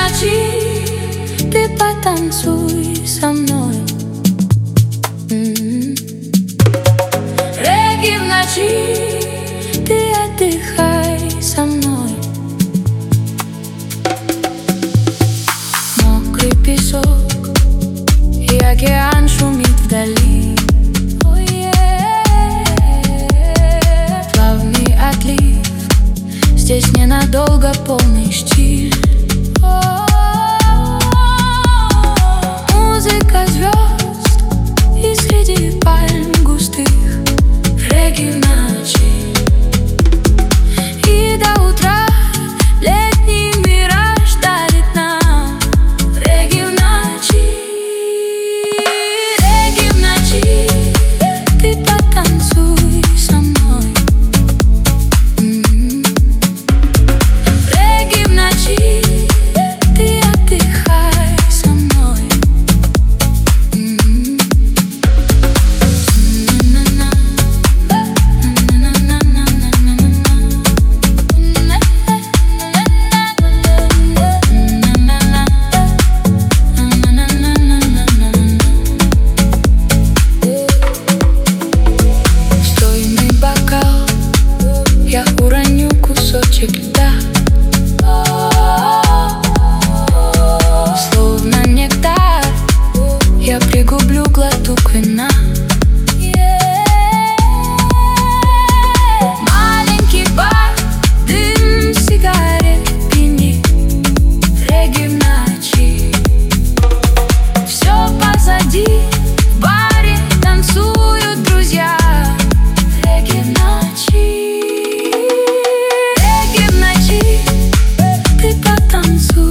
ночи, ты потанцуй со мной. Регги в ночи, ты отдыхай со мной. Мокрый песок и океан шумит вдали. Плавный отлив, здесь ненадолго полный штиль. Музыка звезд и среди пальм густых. Регги в ночи, и до утра летний мираж дарит нам. Регги в ночи, регги в ночи, ты потанцуй со мной. Регги в ночи, ты отдыхай со мной. Стойный бокал, я уроню кусочек льда. Словно нектар, я пригублю глоток вина. Маленький бар, дым сигарет пьянит. Регги в ночи, все позади, в баре танцуют друзья. Регги в ночи, регги в ночи, ты потанцуй.